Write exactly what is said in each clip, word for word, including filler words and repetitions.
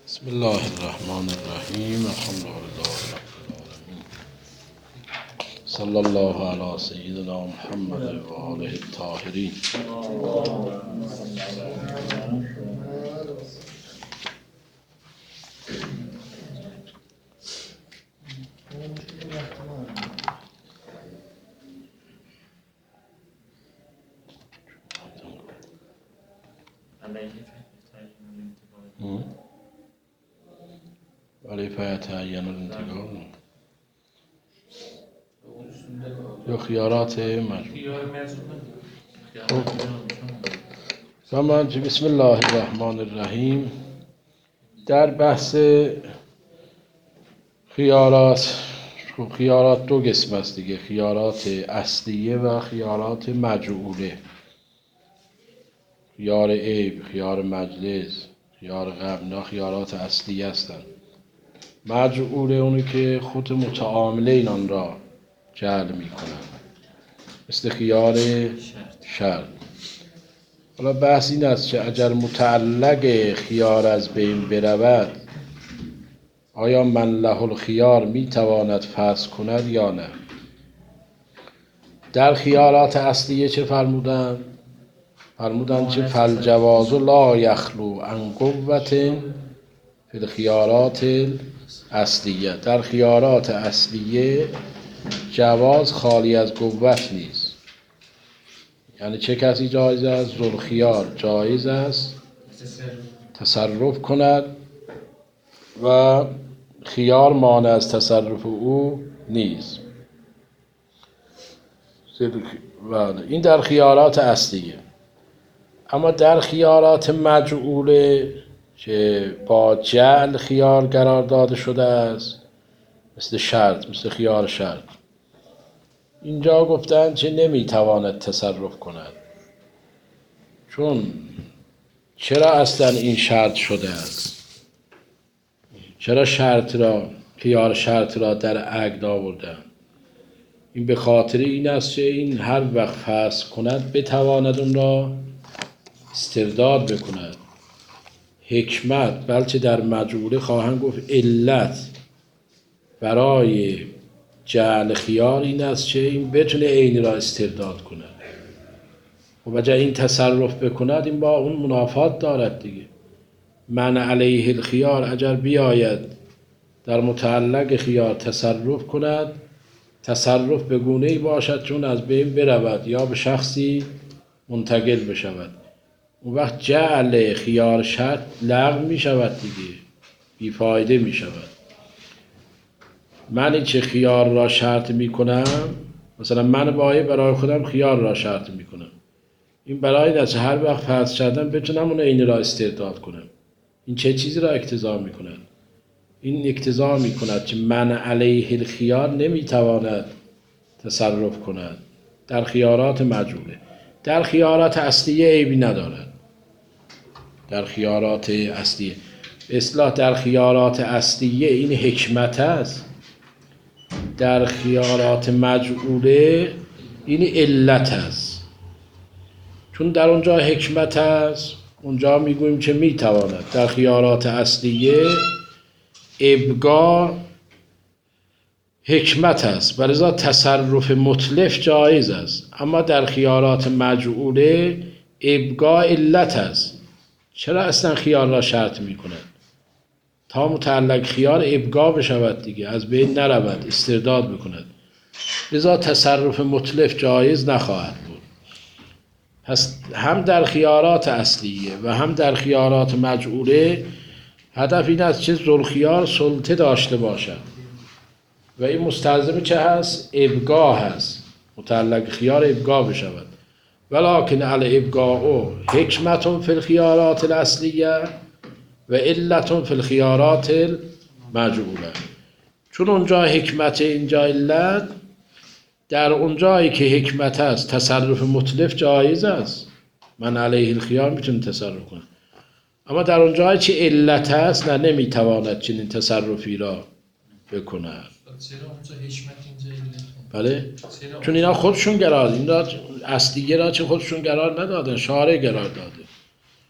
بسم الله الرحمن الرحیم. الحمد لله رب العالمین. صلی الله علی سیدنا محمد و آله الطاهرین. ولی فیتعین الانتقال یا خیارات مجموع. زمان بسم الله الرحمن الرحیم. در بحث خیارات، خیارات دو قسم است دیگه، خیارات اصلیه و خیارات مجعوله. خیار عیب، خیار مجلس، خیار غم، اینا خیارات اصلیه هستند. مجعوله اونی که خود متعاملین آن را جعل می کنند، مثل خیار شرط. حالا بحث این است که اگر متعلق خیار از بین برود، آیا من له الخیار می تواند فسخ کند یا نه؟ در خیارات اصلیه چه فرمودن؟ فرمودن که فالجواز لا یخلو عن قوة فی الخیارات اصلیه. در خیارات اصلیه جواز خالی از قوت نیست. یعنی چه کسی جایز است؟ ذوالخیار جایز است تصرف کند و خیار مانع از تصرف او نیست. این در خیارات اصلیه. اما در خیارات مجعوله که با جعل خیار قرار داده شده است، مثل شرط، مثل خیار شرط، اینجا گفتن که نمیتواند تصرف کند. چون چرا اصلا این شرط شده است؟ چرا شرط را، خیار شرط را در عقد آوردن؟ این به خاطر این است که این هر وقت فسخ کند بتواند اون را استرداد بکند. حکمت، بلکه در مجعوله خواهند گفت علت برای جعل خیار این است که این بتونه عین را استرداد کند. و اگر این تصرف بکند، این با اون منافات دارد دیگه. من علیه الخیار، اگر بیاید در متعلق خیار تصرف کند، تصرف به گونه‌ای باشد چون از بین برود یا به شخصی منتقل بشود. اون وقت جعل خیار شرط لغو می شود دیگه، بیفایده می شود. من چه خیار را شرط می کنم، مثلا من باید برای خودم خیار را شرط می کنم، این برای این است هر وقت فسخ کردم بتونم اون این را استرداد کنم. این چه چیزی را اقتضا می کند؟ این اقتضا می کند که من علیه الخیار نمی تواند تصرف کند در خیارات مجعوله. در خیارات اصلیه عیبی ندارد. در خیارات اصلیه اصلاح در خیارات اصلیه این حکمت است. در خیارات مجعوله این علت است. چون در اونجا حکمت است، اونجا میگوییم که میتواند. در خیارات اصلیه ابقا حکمت است، ولذا تصرف متلف جایز است. اما در خیارات مجعوله ابقا علت است. چرا اصلا خیار را شرط می کند؟ تا متعلق خیار ابقا بشود دیگه، از بین نرود، استرداد بکند. لذا تصرف متلف جایز نخواهد بود. پس هم در خیارات اصلیه و هم در خیارات مجعوله هدف این است که ذوالخیار سلطه داشته باشد و این مستلزم چه هست؟ ابقا هست. متعلق خیار ابقا بشود. ولکن علی ابقاء حکمت فی الخیارات الاصلیه و علت فی الخیارات المجعوله. چون اونجا حکمت، اینجا علت، در اونجایی که حکمت است تصرف متلف جایز است، من علیه الخیار میتونم تصرف کنم. اما در اونجایی که علت است نه، نمیتواند چنین تصرفی را بکند. چرا اونجا حکمت اینجا علت؟ بله، چون اینا خودشون قرار، اینا اصلیه را چه خودشون قرار ندادن، شارع قرار داده.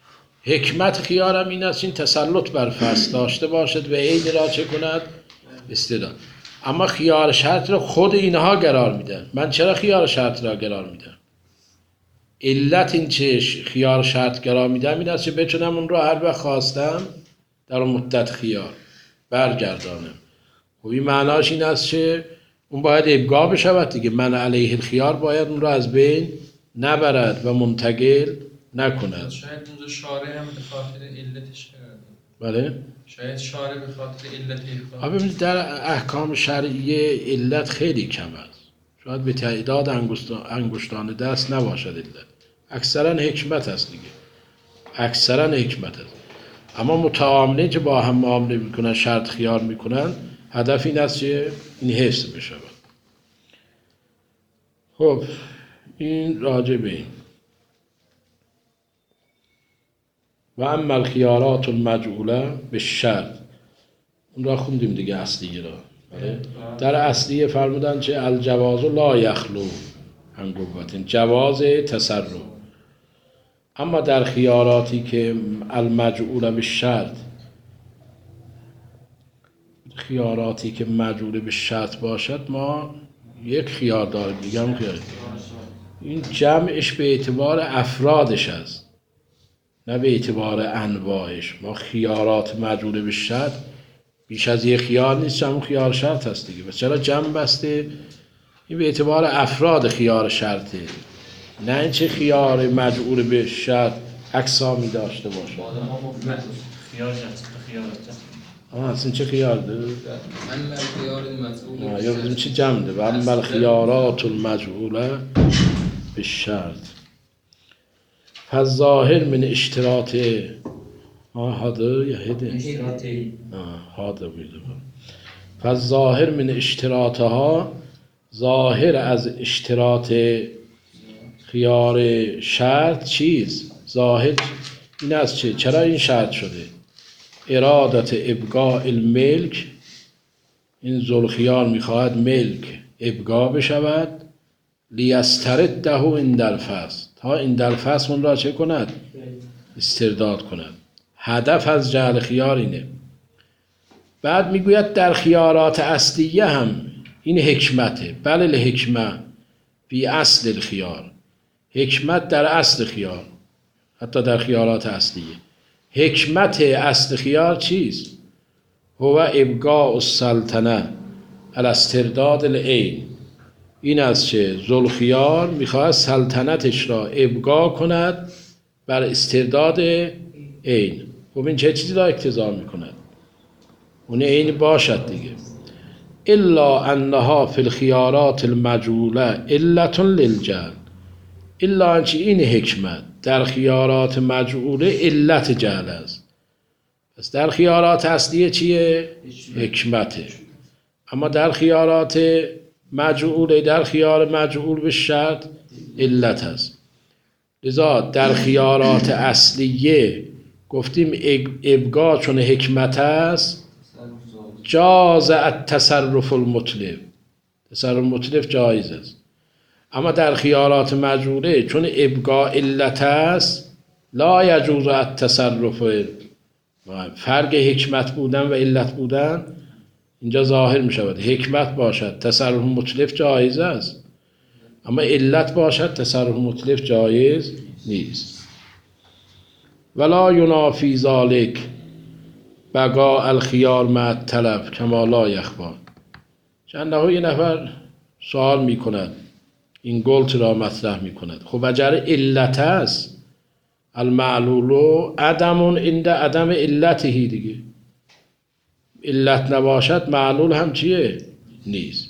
حکمت خیارم این است این تسلط بر فصل داشته باشد و عین را چه کند استداد. اما خیار شرط را خود اینها قرار میدن. من چرا خیار شرط را قرار میدم؟ علت این چه خیار شرط قرار میدم این است که بتونم اون را هر وقت خواستم در اون مدت خیار برگردانم. و این معناش این است که اون باید ابقا بشود دیگه. من علیه الخیار باید اون را از بین نبرد و منتقل نکند. شاید اونجا شارع هم به خاطر علتش کرده. بله؟ شاید شارع به خاطر علت ابقا. ببینید در احکام شرعیه علت خیلی کم است. شاید به تعداد انگشتان دست نباشد علت. اکثرا حکمت است دیگه. اکثرا حکمت است. اما متعاملین که با هم معامله میکنن شرط خیار میکنن هدف این است که این حفظ بشود. خب این راجع به این. و اما الخیارات المجعوله به شرط، اون را خوندیم دیگه اصلیه را. بله؟ در اصلیه فرمودن که الجواز لا یخلو عن قوة، جواز تصرف. اما در خیاراتی که المجعوله به شرط، خیاراتی که مجعوله به شرط باشد ما یک خیار داریم دیگه هم خیار. این جمعش به اعتبار افرادش است نه به اعتبار انواعش. ما خیارات مجعوله به شرط بیش از یک خیار نیست، همون خیار شرط هست دیگه. بس چرا جمع بسته؟ این به اعتبار افراد خیار شرطه، نه اینچه خیار مجعول به شرط اقسامی داشته باشه. خیار شرط خیار آه اصلا چه خیار ده؟ اما خیار المجعول یا بزنیم چه جمع ده؟ و اما الخیارات المجعوله به شرط فالظاهر من اشتراط آه هاده یا هده؟ اشتراطی آه هاده بیده. فالظاهر من اشتراطها، ظاهر از اشتراط خیار شرط چیز؟ ظاهر این است چه؟ چرا این شرط شده؟ ارادت ابقاء الملک، این ذوالخیار میخواهد ملک ابقا بشود، لیسترده این در فصل، تا این در فصل اون را چه کند؟ استرداد کند. هدف از جعل خیار اینه. بعد میگوید در خیارات اصلیه هم این حکمته. بل الحکمه فی اصل الخیار، حکمت در اصل خیار، حتی در خیارات اصلیه. حکمت اصل خیار چیست؟ هو ابقاء السلطنه علی استرداد العین، این است که ذوالخیار میخواهد سلطنتش را ابقا کند بر استرداد عین. خب این چه چیزی را اقتضا میکند؟ اون عین باشد دیگه. الا انها فی الخیارات المجعوله علت للجعل، الا انچه این حکمت در خیارات مجعوله علت جعل است. پس در خیارات اصلیه چیه؟ حکمته. اما در خیارات مجعوله، در خیار مجعول به شرط علت است. لذا در خیارات اصلیه گفتیم ابقا چون حکمت است جاز التصرف المطلق، تصرف مطلق جایز است. اما در خیارات مجعوله چون ابقا علت است لا یجوز التصرف، فرق حکمت بودن و علت بودن اینجا ظاهر می شود. حکمت باشد تصرف مطلق جایز است، اما علت باشد تصرف مطلق جایز نیست. ولا ینافی ذالک بقاء الخیار مع الطلب کما لا یخفی. چند نفر یه نفر سوال می کند، این گلت را مطرح می کند. خب اگر علت است المعلول عدم عند عدم علته دیگه، علت نباشد معلول هم چیه؟ نیست.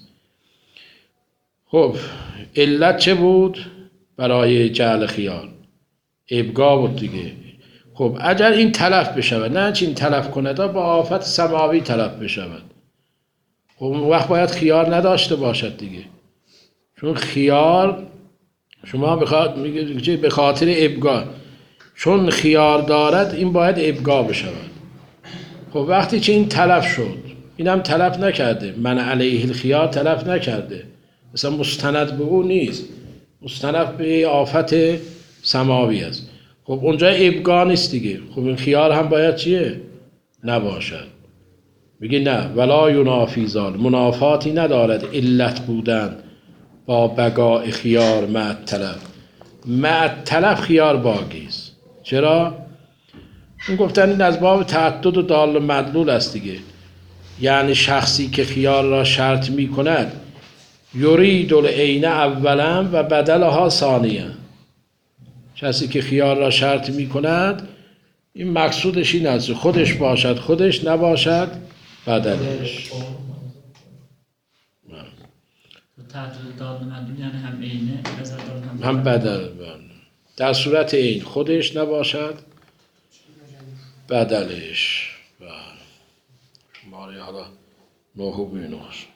خب علت چه بود برای جعل خیار؟ ابقا بود دیگه. خب اگر این تلف بشود، نه چین تلف کند با آفت سماوی تلف بشود، خب اون وقت باید خیار نداشته باشد دیگه. چون خیار شما بخاطر میگه به خاطر ابقا، چون خیار دارد این باید ابقا بشود. خب وقتی که این تلف شد، اینم تلف نکرده، من علیه الخیار تلف نکرده، مثلا مستند به او نیست، مستند به آفت سماوی است. خب اونجا ابقا نیست دیگه. خب این خیار هم باید چیه؟ نباشد. میگه نه ولا ینافی ذلک، منافاتی ندارد علت بودن با بقاء خیار مع التلف. مع التلف خیار باقیست. چرا؟ این گفتن این از باب تعدد و دال و مدلول است دیگه. یعنی شخصی که خیار را شرط می کند یرید العین اولا و بدلها ثانیا. کسی که خیار را شرط می کند این مقصودش این است خودش باشد خودش، نباشد بدلش. تعدد دال و مدلول یعنی هم عینه هم هم بدل. در صورت عین خودش نباشد بدلش. شماره حالا نوهو بینوش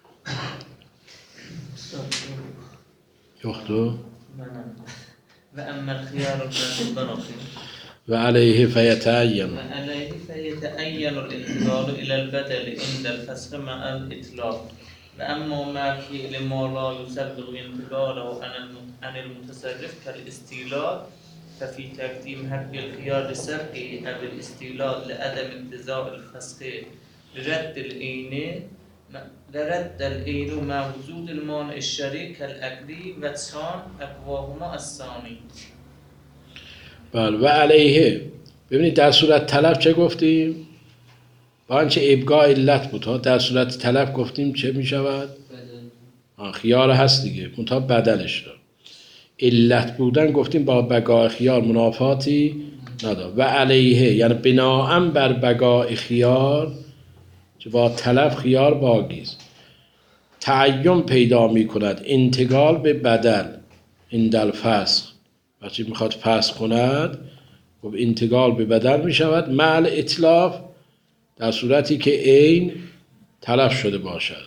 یختو و اما الخيار المنضبط و علیه فیتعین وعليه فيتعين الانتقال إلى البدل عند الفسخ مع الإطلاق وأما ما فعل ما لا يسبق انتقاله عن المتصرف كالاستيلاد ففي تقديم حق الخيار لسبقه أو الاستيلاد لعدم انتزاع الفسخ لرد العين لرد العين مع وجود المانع الشريك كالأكلي وجهان أقواهما الثاني. بله و علیه. ببینید در صورت تلف چه گفتیم؟ با آنچه ابقاء علت بود ها. در صورت تلف گفتیم چه می شود؟ خیار هست دیگه منتها بدلش دار. علت بودن گفتیم با بقاء خیار منافاتی ندار. و علیه یعنی بناء بر بقاء خیار که با تلف خیار باقیست تعین پیدا می کند انتقال به بدل عند الفسخ. وقتی میخواد فسخ کند خب انتقال به بدل می شود مع الاطلاف در صورتی که عین تلف شده باشد.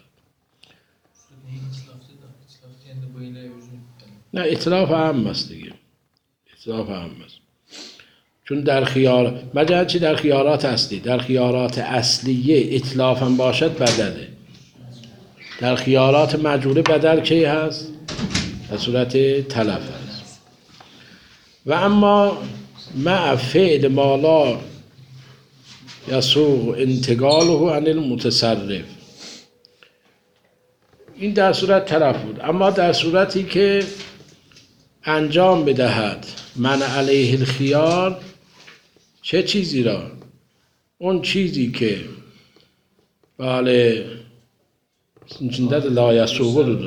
نه اطلاف هم است دیگه. اطلاف هم است چون در خیار مجرد چی در خیارات اصلی در خیارات اصلیه اطلاف هم باشد بدله. در خیارات مجهوله بدل کی هست؟ در صورت تلف هست. و اما مع فعل ما لا یسوغ انتقاله عن المتصرف، این در صورت تلف بود. اما در صورتی که انجام بدهد من علیه الخیار چه چیزی را؟ اون چیزی که بله چندت لا یسوغ رو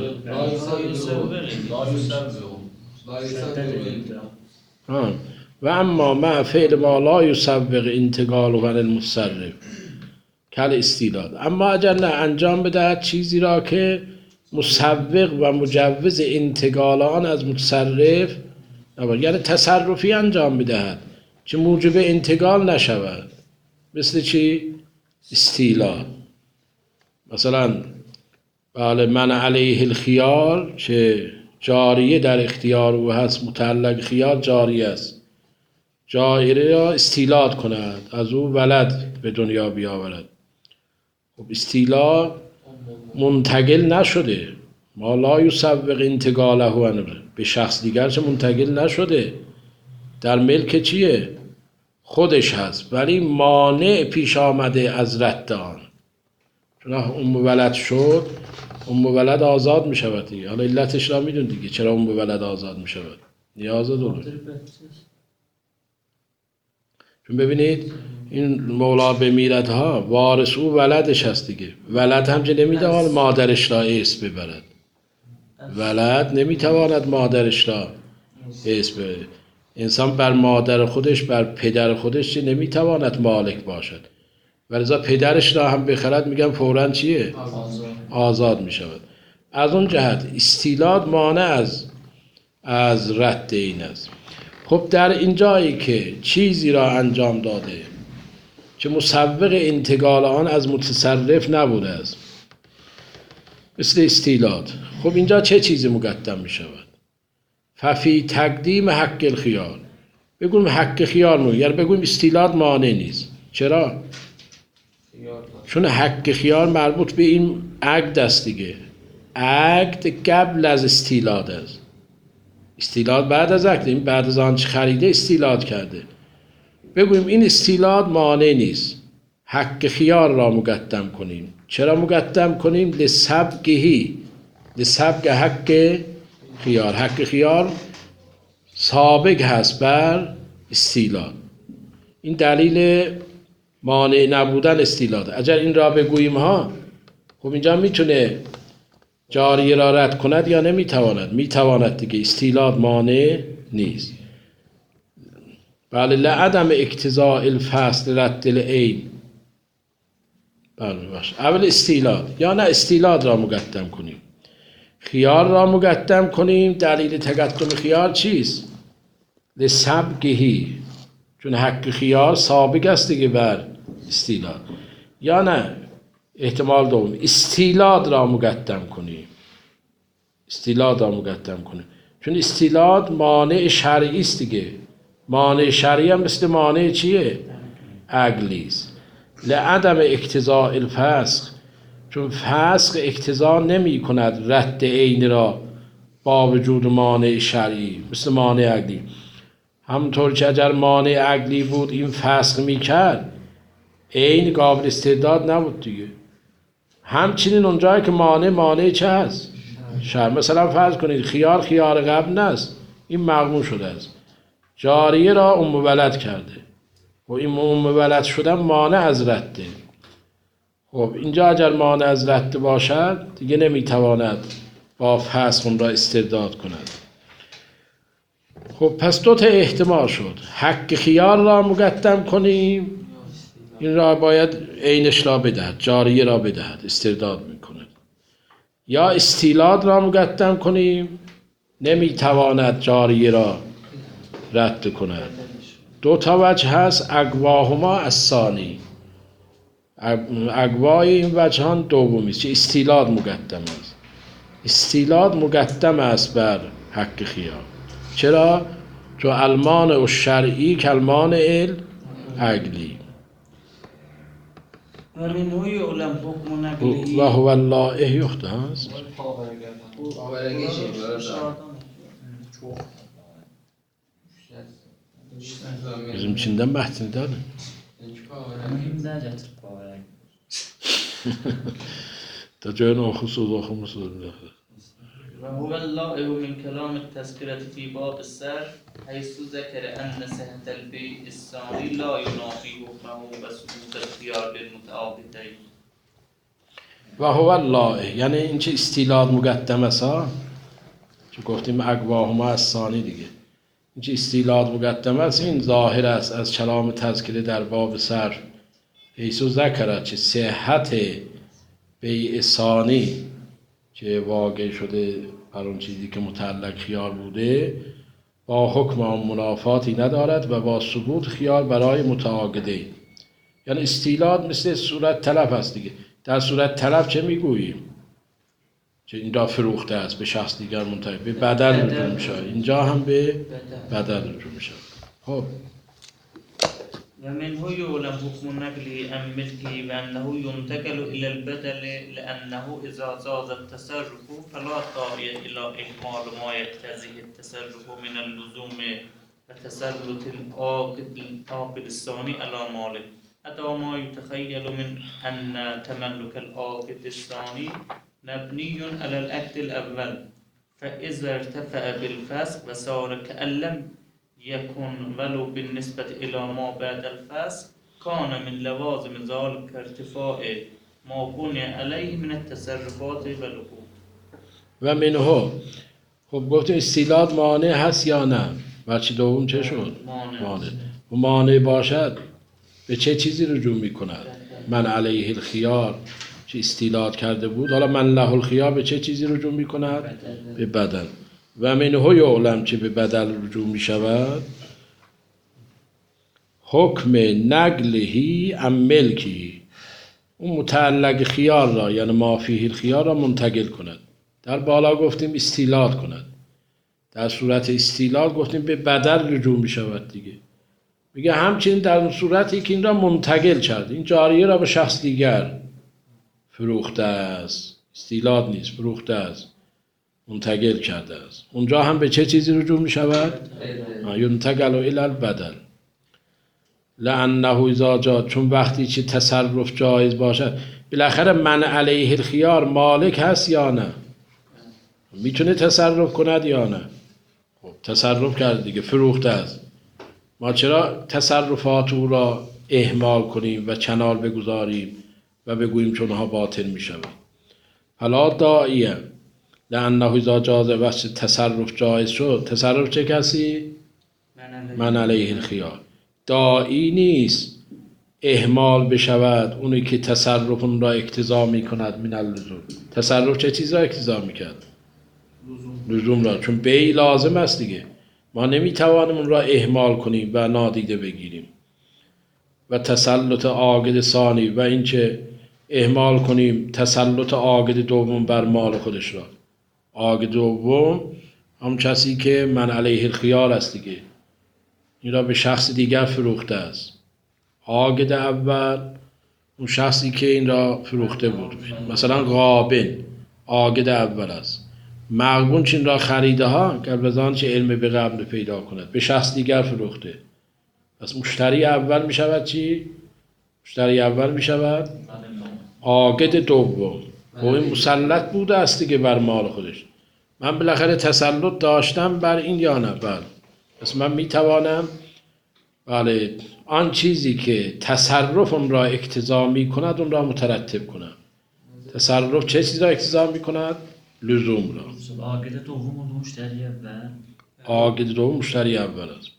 داره. و اما مع فعل ما لا یسوغ انتقال عن المتصرف کل استیلاد. اما اگر نه انجام بدهد چیزی را که مسوغ و مجوز انتقال آن از متصرف نباشد، یعنی تصرفی انجام بدهد که موجب انتقال نشود. مثل چی؟ استیلاد. مثلا بله من علیه الخیار که جاریه در اختیار او هست، متعلق خیار جاری است، جایره را استیلاد کند از او ولد به دنیا بیاورد. خب استیلاد منتقل نشده، ما لا یسوغ انتقاله به شخص دیگر چه منتقل نشده، در ملک چیه؟ خودش هست، ولی مانع پیش آمده از رد آن. چون ام ولد شد، ام ولد آزاد می شود دیگه. حالا علتش را میدون دیگه چرا ام ولد آزاد می شود، نیاز داره. چون ببینید این مولا بمیرد ها وارث او ولدش هست دیگه. ولد هم که نمیتواند مادرش را اسم ببرد، ولد نمیتواند مادرش را اسم ببرد. انسان بر مادر خودش بر پدر خودش چه نمیتواند مالک باشد، ولذا پدرش را هم بخرد میگم فوراً چیه؟ آزاد, آزاد میشود. از اون جهت استیلاد مانع از از رد این است. خب در این جایی که چیزی را انجام داده که مسوغ انتقال آن از متصرف نبوده است، مثل استیلاد، خب اینجا چه چیزی مقدم می شود؟ ففی تقدیم حق الخیار، بگویم حق خیار نو، یعنی بگویم استیلاد مانع نیست. چرا؟ چون حق خیار مربوط به این عقد است دیگه. عقد قبل از استیلاد است. استیلاد بعد از عقد، این بعد از آنچه خریده استیلاد کرده. بگوییم این استیلاد مانع نیست، حق خیار را مقدم کنیم. چرا مقدم کنیم؟ لسبقهی، لسبق حق خیار. حق خیار سابق هست بر استیلاد. این دلیل مانع نبودن استیلاد. اگر این را بگوییم ها، خب اینجا میتونه جاریه را رد کند یا نمیتواند؟ میتواند دیگه، استیلاد مانع نیست. بله، لعدم اقتضاء الفصل رد العین. بله باش، اول استیلاد یا نه استیلاد را مقدم کنیم، خیار را مقدم کنیم. دلیل تقدم خیار چیست؟ لسبقهی، چون حق خیار سابق است دیگه بر استیلاد. یا نه احتمال دوم، استیلاد را مقدم کنیم، استیلاد را مقدم کنیم، چون استیلاد مانع شرعی است دیگه. مانع شرعی هم مثل مانع چیه؟ عقلی است. لعدم اقتضاء الفسخ، چون فسخ اقتضا نمی کند رد عین را با وجود مانع شرعی، مثل مانع عقلی. همونطور که اگر مانع عقلی بود این فسخ می کرد، عین قابل استرداد نبود دیگه. همچنین اونجایی که مانع مانع چه هست؟ شرع. مثلا فرض کنید خیار خیار قبل است، این مغموم شده است، جاریه را ام ولد کرده و این ام ولد شدن مانع از رده. خب اینجا اگر مانع از رده باشد دیگه نمیتواند با فسخ اون را استرداد کند. خب پس دو تا احتمال شد، حق خیار را مقدم کنیم، این را باید عینش را بدهد، جاریه را بدهد، استرداد میکند. یا استیلاد را مقدم کنیم، نمیتواند جاریه را رد کند. دو تا وجه هست، اقواهما الثانی، اقوای این وجهان دومی است، استیلاد مقدم است. استیلاد مقدم است بر حق خیار. چرا؟ چون المانع الشرعی کالمانع العقلی. و منه یعلم حکم نقله و هو اللائح یخته هست. باورگی چی برادر؟ Bizim Çin'den bahsini değil mi? Mühim de getir bayağı. Da cöğün okusuz okumuşuz. وهو اللائح من كلام التذكرة في باب السر حيث ذكر أن صحة البيع الثاني لا ينافي حكمه وثبوت اختيار للمتعاقدين. و هو اللائح یعنی این چه استیلاد مقدمه ها، چون گفتیم اقواهما الثانی دیگه، این چه استیلاد مقدمه است، این ظاهر است از کلام تذکره در باب سر حیث ذکر چه صحت بیع ثانی که واقع شده بر اون چیزی که متعلق خیار بوده با حکم آن منافاتی ندارد و با ثبوت خیار برای متعاقدین. یعنی استیلاد مثل صورت طلب است دیگه. در صورت طلب چه میگوییم؟ که این را فروخته است به شخص دیگر منتهی به بدل رجوع میشه، اینجا هم به بدل رجوع میشه. خب ومنه يعلم حكم نقله عن ملكه بأنه ينتقل إلى البدل لأنه إذا زاد التصرف فلا داعي إلى إهمال ما يقتضيه التصرف من اللزوم وتسلط العاقد العاقد الثاني على ماله حتى ما يتخيل من أن تملك العاقد الثاني مبني على العقد الأول فإذا ارتفع بالفسق وصار كأن لم يكن ولو بالنسبة إلى ما بعد الفسق كان من لوازم ذلك ارتفاع ما بني عليه من التصرفات والحقوق. و منه، خب گفتیم استیلاد مانع هست یا نه؟ بچه دوم چه شد؟ مانع. مانع. و مانع باشد به چه چیزی رجوع میکند؟ من علیه الخیار چه استیلاد کرده بود، حالا من له الخیار به چه چیزی رجوع میکند؟ به بدل. و منه یعلم چه به بدل رجوع می شود، حکم نقلهی ام ملکی، اون متعلق خیار را یعنی ما فیه الخیار را منتقل کند. در بالا گفتیم استیلاد کند، در صورت استیلاد گفتیم به بدل رجوع می شود دیگه. میگه همچنین در صورتی که این را منتقل کرد، این جاریه را به شخص دیگر فروخته است، استیلاد نیست، فروخته است، منتقل کرده است. اونجا هم به چه چیزی رجوع می شود؟ ینتقل الی البدل. لانه اذا جاء، چون وقتی چه تصرف جایز باشد، بالاخره من علیه الخیار مالک هست یا نه؟ میتونه تصرف کند یا نه؟ خب تصرف کرد دیگه، فروخته است. ما چرا تصرفات او را اهمال کنیم و کنار بگذاریم و بگوییم چون ها باطل می شود؟ حالا داعیه لانه اذا جاز، وقتی تصرف جایز شد، تصرف چه کسی؟ من علیه الخیار. داعی نیست اهمال بشود اونی که تصرف اون را اقتضا می کند من اللزوم. تصرف چه چیز را اقتضا می کرد؟ لزوم را، چون بی لازم است دیگه. ما نمی توانیم اون را اهمال کنیم و نادیده بگیریم. و تسلط عاقد ثانی، و اینکه اهمال کنیم تسلط عاقد دوم بر مال خودش را. عاقد دوم هم کسی که من علیه الخیار است دیگه، این را به شخص دیگر فروخته است. عاقد اول اون شخصی که این را فروخته بود، مثلا غابن عاقد اول است. مغبون چین را خریده ها گربزان چه علم به قبل پیدا کند، به شخص دیگر فروخته. پس مشتری اول می شود چی؟ مشتری اول می شود عاقد دوم. و این مسلط بوده است دیگه بر مال خودش. من بالاخره تسلط داشتم بر این یا نه؟ بله. پس من می توانم بله آن چیزی که تصرف اون را اقتضا می کند اون را مترتب کنم. تصرف چه چیز را اقتضا می کند؟ لزوم را. عاقد دوم و مشتری اول. عاقد دوم مشتری اول است.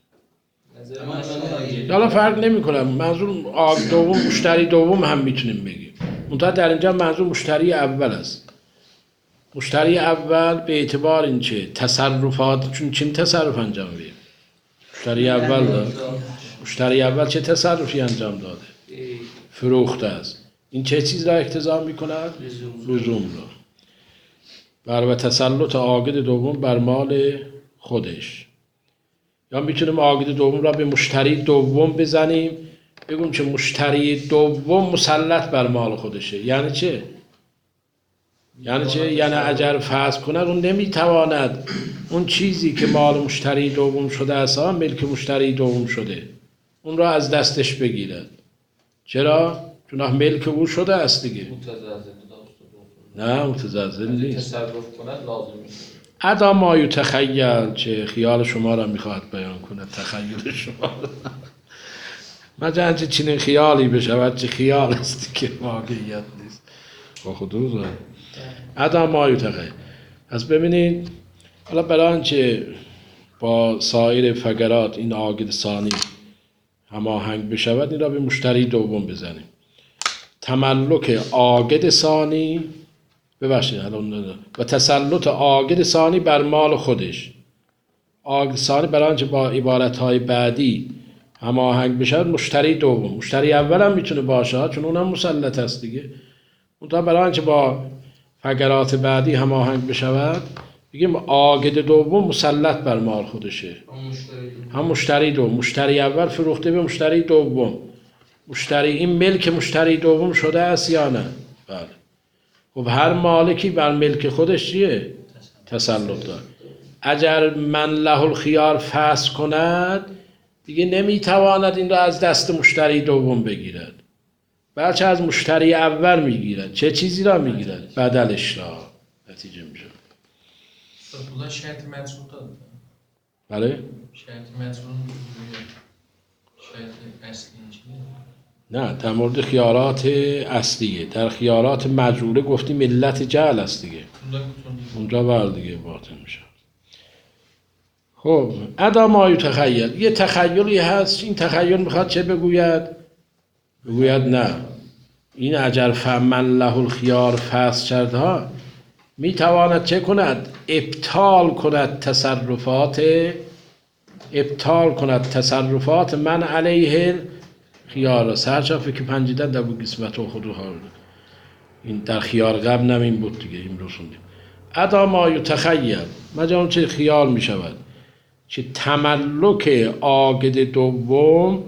حالا فرق نمی کنم. منظور عاقد دوم مشتری دوم هم میتونیم بگیم. منتها در اینجا منظور مشتری اول است. مشتری اول به اعتبار این چه تصرفات، چون چیم تصرف انجام میده؟ مشتری اول داد. مشتری اول چه تصرفی انجام داده؟ فروخته است. این چه چیز را اقتضا میکند؟ لزوم را. بر تسلط عاقد دوم بر مال خودش. یا میتونیم عاقد دوم را به مشتری دوم بزنیم، بگیم که مشتری دوم مسلط بر مال خودشه. یعنی چه؟ یعنی چه؟ یعنی اگر فرض کند اون نمیتواند اون چیزی که مال مشتری دوم شده است، ملک مشتری دوم شده، اون را از دستش بگیرد. چرا؟ چون ملک او شده است دیگه. نه متزلزل نیست. تصرف کند لازم نیست. ادا ما یتخیل، چه خیال شما را میخواد بیان کند، تخیل شما مجن چه چنین خیالی بشود، چه خیال است که واقعیت نیست. با خودوز ادا ما یتخیل. از ببینید حالا برای آنچه با سایر فقرات این عاقد ثانی هماهنگ بشود، این را به مشتری دوم بزنیم. تملک عاقد ثانی ببخشید و تسلط عاقد ثانی بر مال خودش. عاقد ثانی برای آنچه با عبارت‌های بعدی هماهنگ بشود، مشتری دوم. مشتری اول هم میتونه باشه چون اونم مسلط است دیگه. اونتا برای آنچه با فقرات بعدی هماهنگ بشود، بگیم عاقد دوم مسلط بر مال خودشه. هم مشتری دوم. مشتری اول فروخته به مشتری دوم. مشتری این ملک مشتری دوم شده است یا نه؟ بله. خب هر مالکی بر ملک خودش چیه؟ تسلط داره. اگر من له الخیار فسخ کند، دیگه نمیتواند این را از دست مشتری دوم بگیرد، بلکه از مشتری اول میگیرد. چه چیزی را میگیرد؟ بدلش را. نتیجه میشه. بولا شرط مجهول داد. بله؟ شرط مجهول شرط اصلی چیه؟ نه، در مورد خیارات اصلیه. در خیارات مجهوله گفتیم علت جعل است دیگه. اونجا بر دیگه باطل میشه. خب ادا ما یتخیل، یه تخیلی هست. این تخیل میخواد چه بگوید؟ بگوید نه، این اگر فمن له الخیار فسخ کرده ها، میتواند چه کند؟ ابطال کند تصرفات ابطال کند تصرفات من علیه خیار. سرچافه که پنجیدن در بود قسمت و خود رو حال. این در خیار قبل نمین بود دیگه. این رسوندیم ادا ما یتخیل، مجام چه خیال می شود که تملک عاقد دوم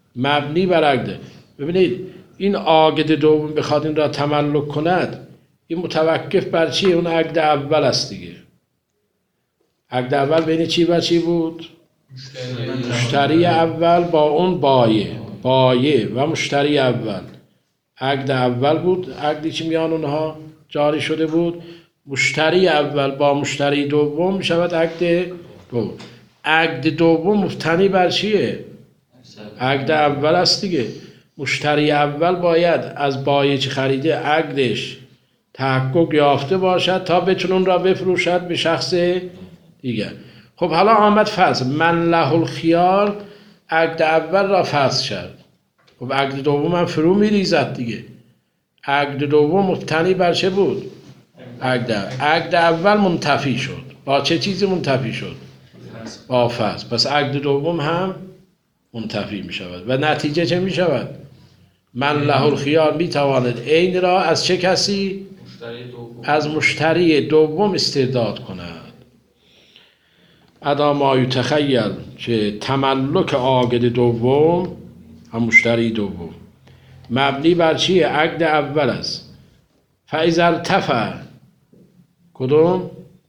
مبنی بر عقده. ببینید این عاقد دوم بخواد این را تملک کند، این متوقف بر چیه؟ اون عقد اول است دیگه. عقد اول بین چی و چی بود؟ مشتری اول با اون بایع، بایع و مشتری اول. عقد اول بود، عقدی که میان اونها جاری شده بود. مشتری اول با مشتری دوم میشود عقد دوم. عقد دوم مبتنی بر چیه؟ عقد اول است دیگه. مشتری اول باید از بایع چه خریده عقدش تحقق یافته باشد تا بتونه اون را بفروشد به شخص دیگر. خب حالا آمد فصل من له الخیار، عقد اول را فصل شد. خب عقد دوم هم فرو میریزد دیگه. عقد دوم مبتنی بر چه بود؟ عقد عقد اول منتفی شد. با چه چیزی منتفی شد؟ با فصل. پس عقد دوم هم منتفی می شود و نتیجه چه می شود؟ من له الخیار می تواند عین را از چه کسی؟ از مشتری دوم استرداد کند. ادا ما یتخیل که تملک عاقد دوم هم مشتری دوم مبنی بر چیه؟ عقد اول است. فاذا ارتفع کدوم؟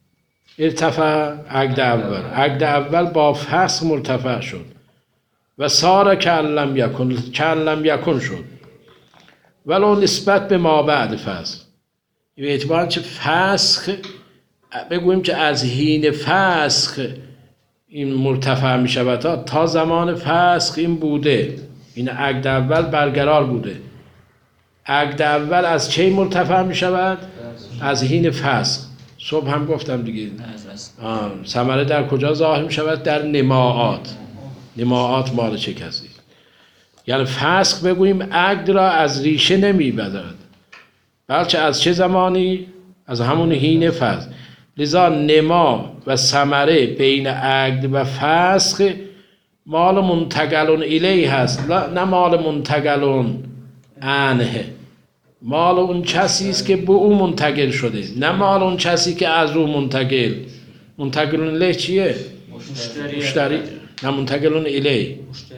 ارتفع عقد اول. عقد اول با فسخ مرتفع شد و سار کأن لم یکن، کأن لم یکن شد ولو نسبت به ما بعد فسخ. به اعتبار چه فسخ بگوییم که از حین فسخ این مرتفع می شود تا, تا زمان فسخ این بوده، این عقد اول برقرار بوده. عقد اول از چه مرتفع می شود؟ از حین فسخ. صبح هم گفتم دیگه ثمره در کجا ظاهر می شود؟ در نماعات. نماعات مال چه کسی؟ یعنی فسخ بگوییم عقد را از ریشه نمی بدرد، بلکه از چه زمانی؟ از همون حین فسخ. لذا نما و ثمره بین عقد و فسخ مال منتقل الیه هست، نه مال منتقل عنه. مال اون کسی است که به او منتقل شده، نه مال اون کسی که از او منتقل. منتقل الیه چیه؟ مشتری مشتری نه منتقل الیه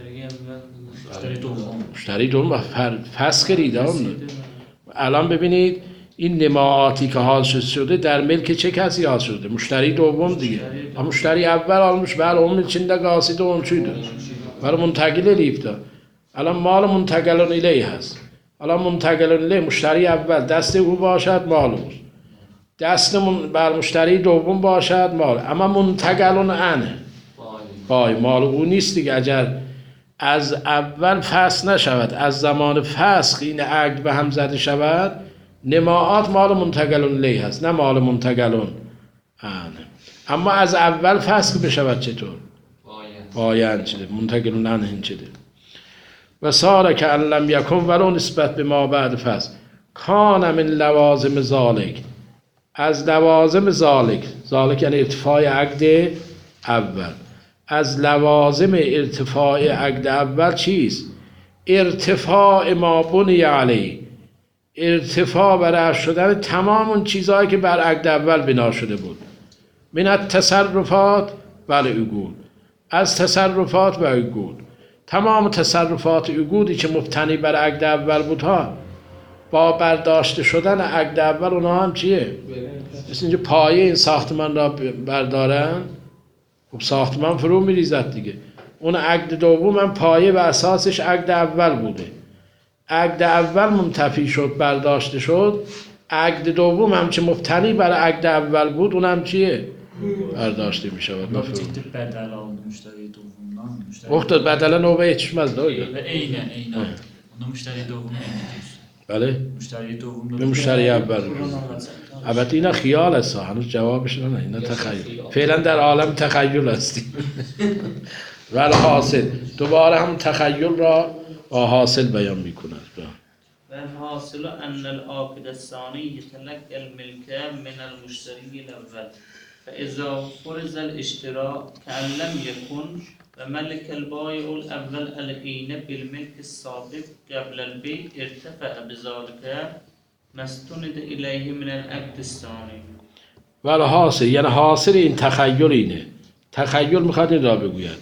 مشتری دوم. مشتری دوم فسخ ریده. الان ببینید این نماعاتی که حاصل شده در ملک چه کسی حاصل شده؟ مشتری دوم دیگه. مشتری اول almış بر onun içinde قاصد olmuşydu. برای منتقل لیفتا. الان مال منتقل الیه هست. الان منتقل الیه مشتری اول دست او باشد مال او، دست من بر مشتری دوم باشد مال، اما منتقل عنه بای مال او نیست دیگه. اگر از اول فسخ نشود، از زمان فسخ این عقد به هم زده شود، نماعات مال منتقل الیه هست، نه مال منتقل عنه. اما از اول فسخ بشود چطور؟ باید چیده منتقل عنه چیده. و ساره که ان لم یکن ولو نسبت به ما بعد فسخ کان من لوازم ذالک، از لوازم ذالک، ذالک یعنی ارتفاع عقد اول. از لوازم ارتفاع عقد اول چیست؟ ارتفاع ما بنی علیه، ارتفاع بر شدن تمام اون چیزهایی که بر عقد اول بنا شده بود. من التصرفات و العقود، از تصرفات و عقود. تمام تصرفات عقودی که مبتنی بر عقد اول بود ها، با برداشته شدن عقد اول اونها هم چیه؟ مثل اینجا پایه این ساختمان را بردارن، خب ساختمان فرو میریزد دیگه. اون عقد دوم هم پایه و اساسش عقد اول بوده. عقد اول منتفی شد، برداشته شد. عقد دوم هم که مبتنی بر عقد اول بود اون هم چیه؟ برداشته می شود. بدل aldı müşteri دومdan. Oxtad بدل növbə yetişməz də o. Ve eynən, eynən. Ona müşteri دوم eynən. بله. مشتری دوم. به مشتری اول. البته اینا خیال است، هنوز جوابش نه، اینا تخیل. فعلا در عالم تخیل هستیم. ولی حاصل دوباره هم تخیل را با حاصل بیان می‌کند. والحاصل أن العاقد الثاني يتلقى الملك من المشتري الأول فإذا فرض الاشتراء كأن لم يكن وملك البائع الأول الحين بالملك السابق قبل البيع ارتفع بذلك ما استند إليه من العقد الثاني. ولی حاصل یعنی حاصل این تخیل اینه. تخیل میخواد این را بگوید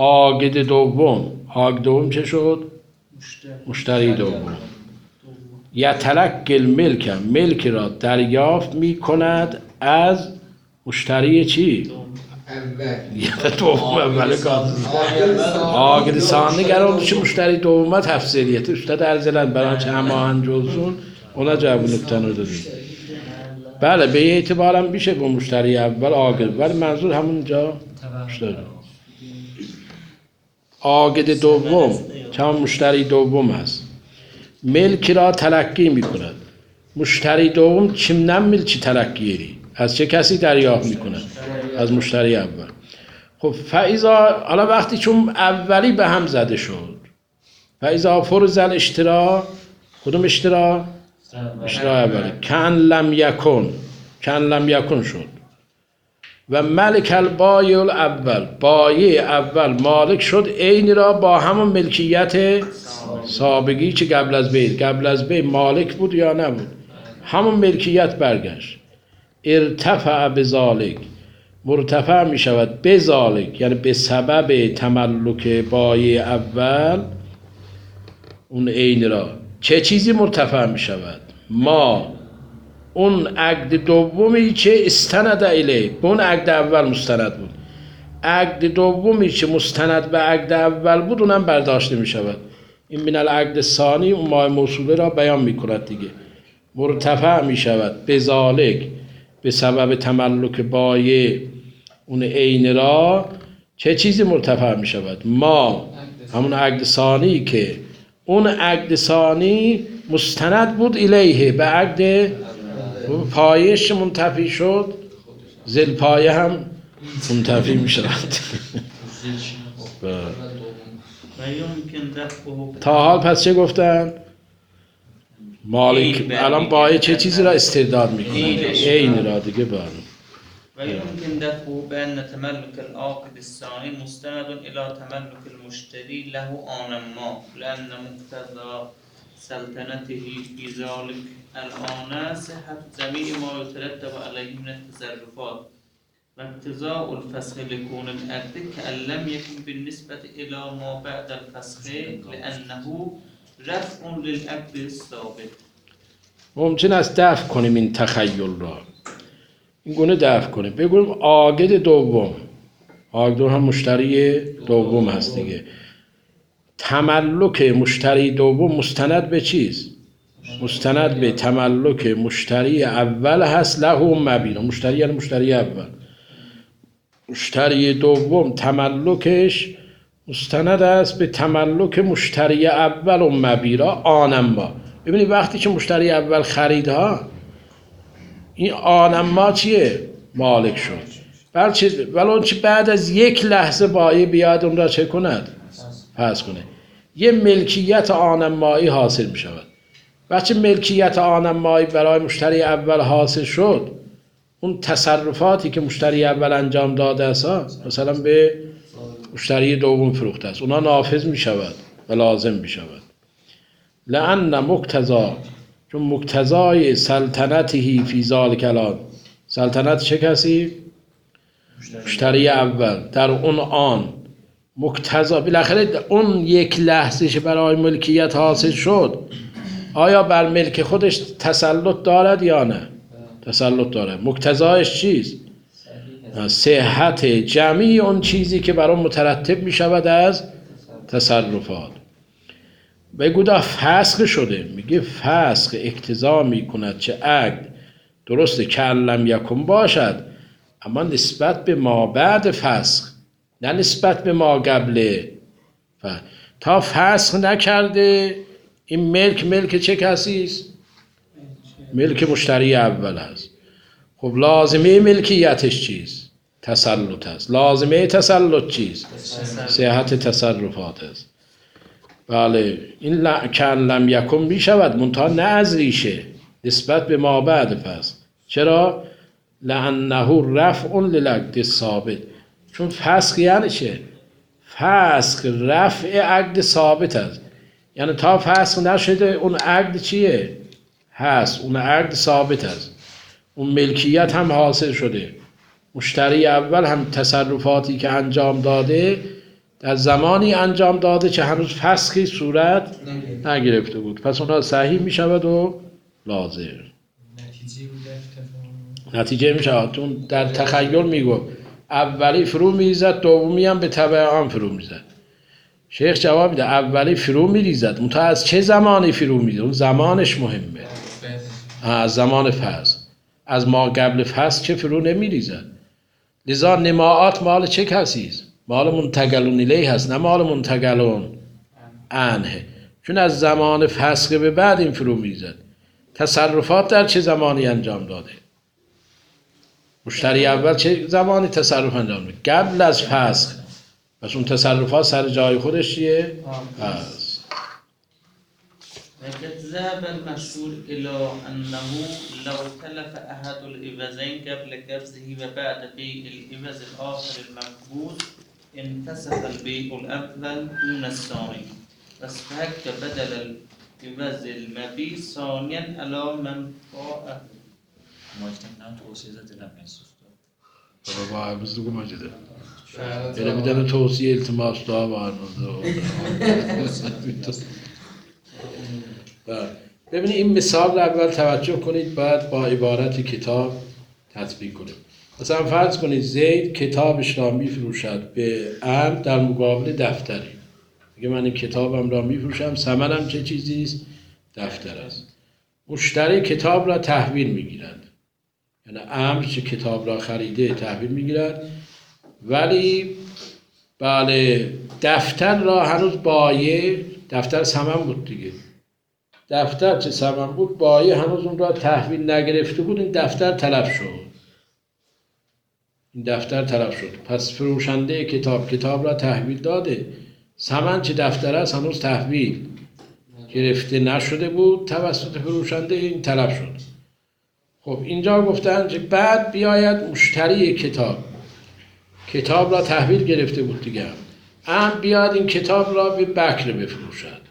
عاقد دوم، عاقد دوم چه شد؟ مشتری, مشتری دوم. یتلک الملک، ملک را دریافت می کند از مشتری چی؟ اول دوم اول کار آگری ثانی گرام چه مشتری دوم تفسیریت استاد ارزلند برای چه هماهنگ جزون اونا جواب نکتن رو دادیم. بله به اعتبارم میشه با مشتری اول آگد، ولی منظور همونجا مشتری آگد دوم که هم مشتری دوم هست ملکی را تلقی میکند. مشتری دوم چمنم ملکی تلقیری از چه کسی دریافت میکند؟ از مشتری اول. خب فایزا حالا وقتی چون اولی به هم زده شد فایزا فرض الاشترا، کدوم اشترا؟ اشترا اولی. کن لم یکن، کن لم یکن شد و ملک البایع الاول، بایع اول مالک شد عین را با همون ملکیت سابقی که قبل از بیع، قبل از بیع مالک بود یا نبود، همون ملکیت برگشت. ارتفع بذالک، مرتفع می شود بذالک یعنی به سبب تملک بایع اول اون عین را. چه چیزی مرتفع می شود؟ ما اون عقد دومی که استند الیه، به اون عقد اول مستند بود، عقد دومی که مستند به عقد اول بود اونم برداشته می شود. این من العقد ثانی اون مای موصوله را بیان می کند دیگه. مرتفع می شود بذالک به سبب تملک بایع اون عین را. چه چیزی مرتفع می شود؟ ما همون عقد ثانی که اون عقد ثانی مستند بود الیه به عقد پایش منتفی شد، زل پایه هم منتفی می شود. تا حال پس چه گفتن؟ مالک الان بایه چه چیزی را استرداد می کنه؟ عین را دیگه برم. و يمكن دفعه بأن تملك العاقد الثاني مستند إلى تملك المشتري له آن ما، لأن مقتضى سلطنته في ذلك الآن صحة جميع ما يترتب عليه من التصرفات واقتضاء الفسخ لكون العقد كأن لم يكن بالنسبة إلى ما بعد الفسخ لأنه رفع للعقد السابق. ممکن است دفع کنیم این تخیل را، این گونه دفع کنیم. بگویم عاقد دوم، عاقد هم مشتری دوم هست دیگه. تملک مشتری دوم مستند به چیز؟ مستند به تملک مشتری اول هست له مبینا. مشتری یعنی مشتری اول. مشتری دوم تملکش مستند است به تملک مشتری اول و مبیرا آنما. ببینید وقتی که مشتری اول خرید ها، این آنما چیه؟ مالک شد. بلکه ولو چه بعد از یک لحظه بایع بیاد اون را چه کند؟ پس کنه. یه ملکیت آنمایی حاصل می شود. وقتی ملکیت آنمایی برای مشتری اول حاصل شد، اون تصرفاتی که مشتری اول انجام داده است مثلا به مشتری دوم فروخته است، اونا نافذ می شود و لازم می شود. لأن مقتضا، چون مقتضای سلطنته فی ذلک الآن، سلطنت چه کسی؟ مشتری اول در اون آن مقتضا بالاخره اون یک لحظه برای ملکیت حاصل شد، آیا بر ملک خودش تسلط دارد یا نه؟ تسلط دارد. مقتضایش چیست؟ صحت جمعی اون چیزی که برای مترتب می شود از تصرفات. بگو دا فسخ شده، میگه فسخ اقتضا می کند چه عقد درسته که لم یکن باشد، اما نسبت به ما بعد فسخ، نه نسبت به ما قبل. تا فسخ نکرده این ملک ملک چه کسی است؟ ملک مشتری اول است. خب لازمه ملکیتش چیست؟ تسلط است. لازمه تسلط چیست؟ صحت تصرفات است. بله این کن لم یکن می شود منتها نه از ریشه، نسبت به ما بعد فسخ. چرا؟ لأنه رفع للعقد ثابت. چون فسخ یعنی چه؟ فسخ رفع عقد ثابت است. یعنی تا فسخ نشده اون عقد چیه؟ هست. اون عقد ثابت است. اون ملکیت هم حاصل شده. مشتری اول هم تصرفاتی که انجام داده در زمانی انجام داده که هنوز فسخی صورت نگرفته بود، پس اونها صحیح می شود و لازم. نتیجه بود اتفاق. نتیجه می شود. اون در تخیل می گفت اولی فرو می ریزد، دومی هم به تبع آن فرو می ریزد. شیخ جواب میده اولی فرو می ریزد، منتها از چه زمانی فرو می ریزد؟ اون زمانش مهمه. از زمان فصل. از ما قبل فصل چه فرو نمی ریزد. لذا نماعات مال چه کسی است؟ مال منتقلون الیه هست، نه مال منتقلون عنه. چون از زمان فسخ به بعد این فرو میزد. تصرفات در چه زمانی انجام داده؟ مشتری اول چه زمانی تصرف انجام داده؟ قبل از فسخ. پس اون تصرفات سر جای خودش چیه؟ هست. وقد ذهب المشهور إلى أنه لو تلف أحد العوزين قبل قبضه وبعد بيع العوز الآخر المقبوض انفسخ البيع الأول دون الثاني واستحق بدل العوز المبيع ثانيا على من باعه. مجتمعان توصیه دلم محسوس دارم. بابا عبز دو مجده. یعنی میدن توصیه التماس دعا بارنده. ببینید این مثال رو اول توجه کنید، بعد با عبارت کتاب تطبیق کنید. مثلا فرض کنید زید کتابش را میفروشد به عمرو در مقابل دفتری. میگه من این کتابم را میفروشم، ثمنم چه چیزی است؟ دفتر است. مشتری کتاب را تحویل میگیرد، یعنی عمرو که کتاب را خریده تحویل میگیرد، ولی بله دفتر را هنوز بایع، دفتر ثمن بود دیگه، دفتر چه ثمن بود بایع هنوز اون را تحویل نگرفته بود، این دفتر تلف شد. این دفتر تلف شد. پس فروشنده کتاب کتاب را تحویل داده، ثمن چه دفتر است هنوز تحویل گرفته نشده بود توسط فروشنده، این تلف شد. خب اینجا گفتن که بعد بیاید مشتری کتاب کتاب را تحویل گرفته بود دیگه، ام بیاد این کتاب را به بکر بفروشد.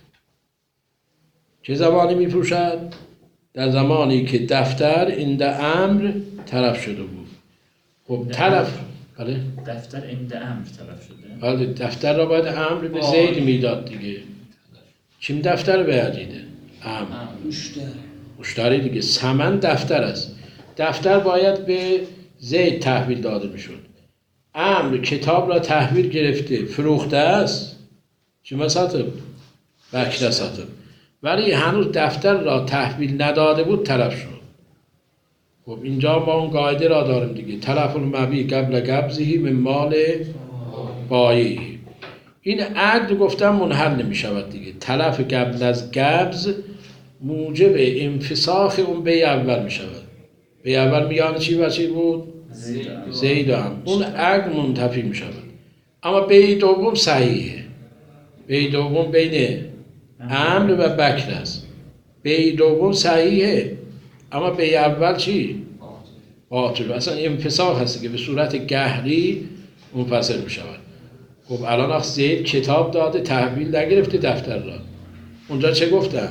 چه زمانی میفروشد؟ در زمانی که دفتر این امر تلف شده بود. خب تلف بله دفتر عند امر تلف شده. بله دفتر را باید امر به زید میداد دیگه. چیم دفتر بیادیده؟ امر مشتری مشتری دیگه. ثمن دفتر است، دفتر باید به زید تحویل داده میشد. امر کتاب را تحویل گرفته فروخته است، چی مساطب؟ بکر ساطب، ولی هنوز دفتر را تحویل نداده بود تلف شد. خب اینجا ما اون قاعده را داریم دیگه، تلف المبیع قبل قبضه من مال بایع. این عقد گفتم منحل نمی شود دیگه. تلف قبل از قبض موجب انفساخ اون بیع اول می شود. بیع اول میان چی و چی بود؟ زید و هم. اون عقد منتفی می شود. اما بیع دوم صحیحه. بیع دوم بین امر و بکر است. بیع دوم صحیحه، اما بیع اول چی؟ باطل. اصلا انفساخ هست که به صورت قهری منفصل می شود. خب الان آخ زید کتاب داده تحویل نگرفته دفتر را، اونجا چه گفتن؟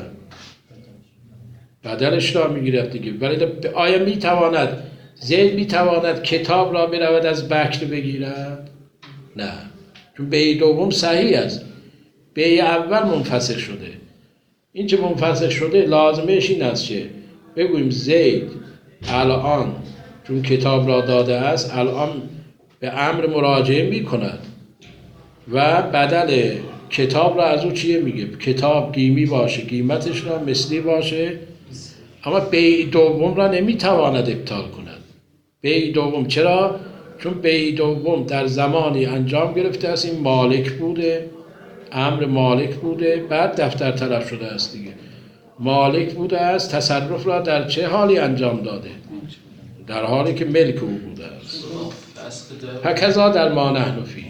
بدلش را میگیرد دیگه. ولی آیا میتواند زید میتواند کتاب را برود از بکر بگیرد؟ نه، چون بیع دوم صحیح است، بیع اول منفصل شده. این چه منفصل شده لازمش این است که بگوییم زید الان چون کتاب را داده است الان به امر مراجعه می کند و بدل کتاب را از او چیه میگه؟ کتاب قیمی باشه، قیمتش را مثلی باشه، اما بیع دوم را نمیتواند ابطال کند. بیع دوم چرا؟ چون بیع دوم در زمانی انجام گرفته است، این مالک بوده، امر مالک بوده، بعد دفتر تلف شده است دیگه. مالک بوده است، تصرف را در چه حالی انجام داده؟ در حالی که ملک او بوده است. هکذا در ما نحن فی.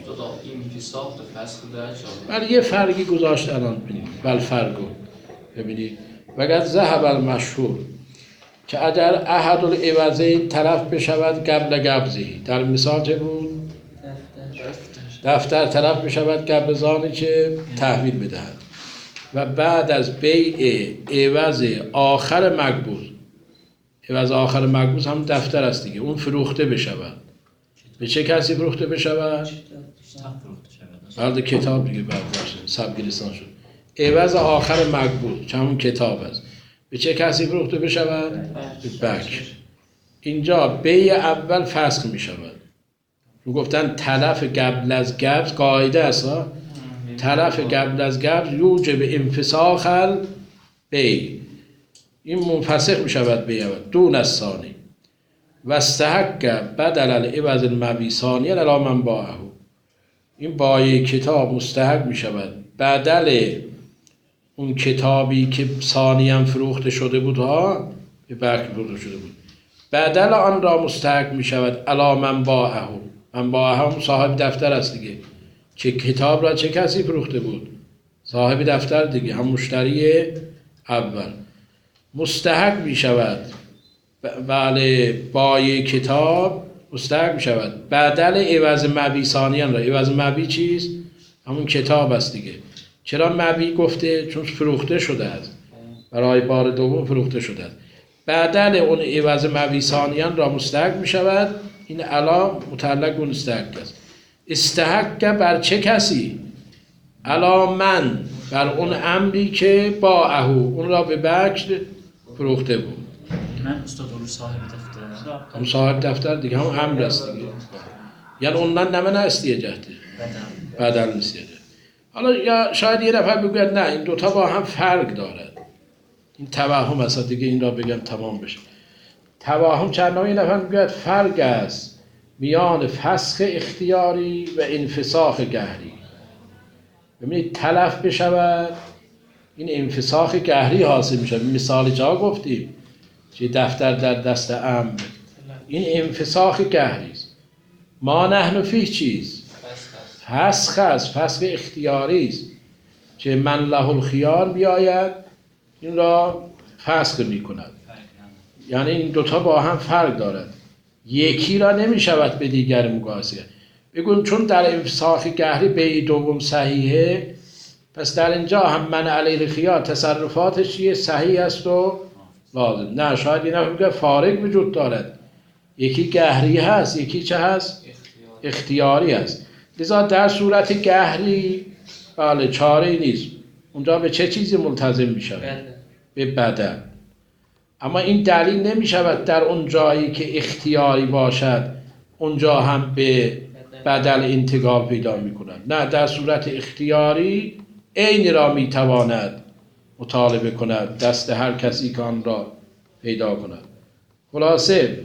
ولی یه فرقی گذاشت الان ببینید، بل فرقو ببینید. وقد ذهب المشهور که اگر احد العوضین تلف بشود قبل قبضه، در مثال چه بود؟ دفتر تلف بشود قبل زانی که تحویل بدهد و بعد از بیع عوض آخر مقبوض، عوض آخر مقبوض هم دفتر است دیگه، اون فروخته بشود. به چه کسی فروخته بشود؟ بعد کتاب دیگه برداشت سبگیرستان شد. عوض آخر مقبول چه همون کتاب است. به چه کسی فروخته بشود؟ به بکر. اینجا بیع اول فسخ می شود. رو گفتن تلف قبل از قبض قاعده است ها. تلف قبل از قبض یوجب انفساخ البیع. این منفسخ می شود بیع اول دون از ثانی. و استحق بدل العوض المبیع ثانیا الی من باعه. این بایع کتاب مستحق می شود بدل اون کتابی که ثانیاً فروخته شده بود ها به بکر فروخته شده بود، بدل آن را مستحق می شود الی من باعه. من باعه هم صاحب دفتر است دیگه. چه کتاب را چه کسی فروخته بود؟ صاحب دفتر دیگه، هم مشتری اول. مستحق می شود بله بایع کتاب مستحق می شود بدل عوض مبیع ثانیاً را. عوض مبیع چیست؟ همون کتاب است دیگه. چرا مبیع گفته؟ چون فروخته شده است، برای بار دوم فروخته شده است. بدل اون عوض مبیع ثانیاً را مستحق می شود. این علا متعلق به مستحق است. استحق بر چه کسی؟ علا من بر اون امری که با اهو اون را به بکر فروخته بود. من استاد رو صاحب دفتر هم صاحب دفتر دیگه هم امر است دیگه. یعنی اونن نمه نه استیجهده بدل استیجه. حالا یا شاید یه نفر بگوید نه این دوتا با هم فرق دارد. این توهم است دیگه، این را بگم تمام بشه. توهم چند نوع. یه نفر بگوید فرق است میان فسخ اختیاری و انفساخ قهری. ببینید تلف بشود این انفساخ قهری حاصل میشه. مثال جا گفتیم که دفتر در دست امر، این انفساخ قهری است. ما نحن فیه چیز فسخ است، فسخ اختیاری است که من له الخیار بیاید این را فسخ می کند. یعنی این دوتا با هم فرق دارد، یکی را نمی شود به دیگر مقایسه. بگون چون در انفساخ قهری بیع دوم صحیحه، پس در اینجا هم من علیه الخیار تصرفاتش چیه؟ صحیح است و لازم. نه، شاید این نفر فارق وجود دارد، یکی قهری هست یکی چه هست؟ اختیاری هست. لذا در صورت قهری بله چاره نیست، اونجا به چه چیزی ملتزم می شود؟ به بدل. اما این دلیل نمی شود در اون جایی که اختیاری باشد اونجا هم به بدل انتقال پیدا می کند. نه، در صورت اختیاری عین را می تواند مطالبه کند، دست هر کسی که آن را پیدا کند. خلاصه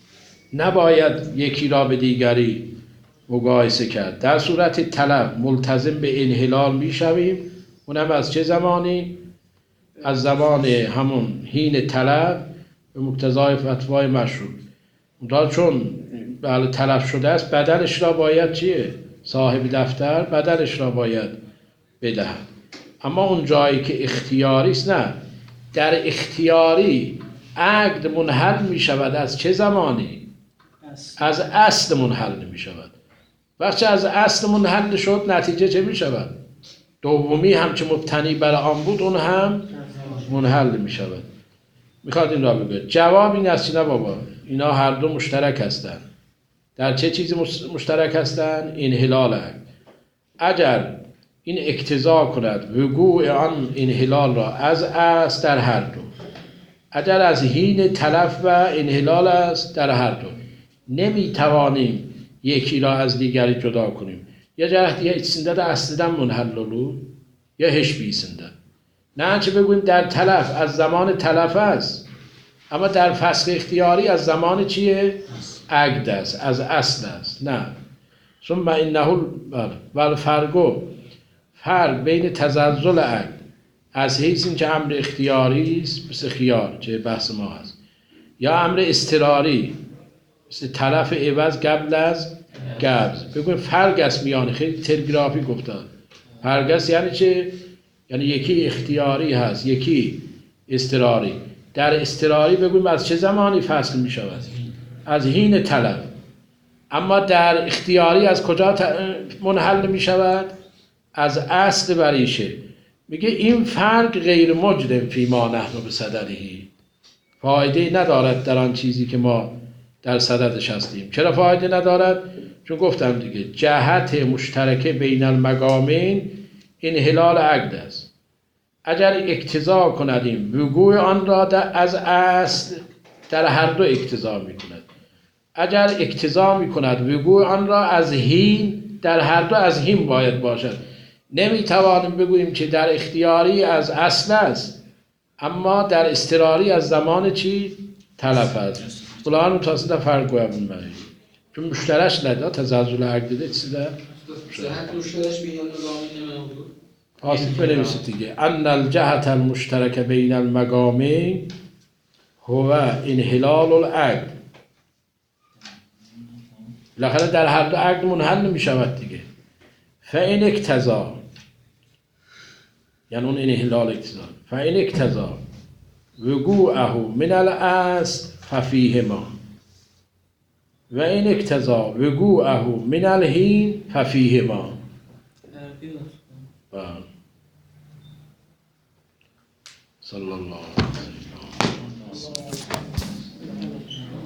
نباید یکی را به دیگری مقایسه کرد. در صورت طلب ملتزم به انحلال می شویم. اونم از چه زمانی؟ از زمان همون حین طلب به مقتضای فتوای مشروع. اونجا چون بله طلب شده است بدلش را باید چیه؟ صاحب دفتر بدلش را باید بدهد. اما اون جایی که اختیاری است نه. در اختیاری عقد منحل می شود از چه زمانی؟ از اصل منحل می شود. وقتی از اصل منحل شد نتیجه چه می شود؟ دومی هم که مبتنی بر آن بود اون هم منحل می شود. میخواد این را بگه. جواب این است نه بابا، اینا هر دو مشترک هستند. در چه چیزی مشترک هستند؟ انحلال عقد. اگر این اقتضا کند وقوع آن انحلال را از اصل در هر دو، اگر از حین تلف و انحلال است در هر دو، نمی توانیم یکی را از دیگری جدا کنیم. یا جهت یا içinde de asliden منحلولو یا هش بیسنده. نه چه بگویم در تلف از زمان تلف است، اما در فسخ اختیاری از زمان چیه؟ عقد است، از اصل است. نه ثم انه والفرق، فرق بین تزلزل عقد از حیث این که امر اختیاری است مثل خیار که بحث ما هست، یا امر اضطراری مثل تلف عوض قبل از قبض. بگویم فرق است میان، خیلی تلگرافی گفتن فرق است یعنی چه؟ یعنی یکی اختیاری هست یکی اضطراری. در اضطراری بگویم از چه زمانی فصل می شود؟ از حین طلب. اما در اختیاری از کجا منحل می شود؟ از اصل بریشه. میگه این فرق غیر مجرم فی ما نحن بصدده، فایده ندارد در آن چیزی که ما در صددش هستیم. چرا فایده ندارد؟ چون گفتم دیگه جهت مشترک بین المقامین انحلال عقد است. اگر اقتضا کندیم وقوع آن را از اصل در هر دو اقتضا می کند. اگر اقتضا می کند وقوع آن را از حین در هر دو از حین باید باشد. نمی توانیم بگوییم که در اختیاری از اصل است اما در اضطراری از زمان چی؟ تلف است. فلان متصل فرق گویم معنی چون مشترش نده تزلزل عقد ده چیزی ده جهت مشترش بین المقامین موضوع آسیب بنویسید دیگه ان الجهت المشترک بین المقامین هو انحلال العقد. بالاخره در هر دو عقد منحل نمی شود دیگه. فإن اقتضا یعنی اون انحلال اقتضا فإن اقتضا وقوعه من الاصل ففیهما و این اقتضا وقوعه من الحین ففیهما. صلی الله علیه و سلم.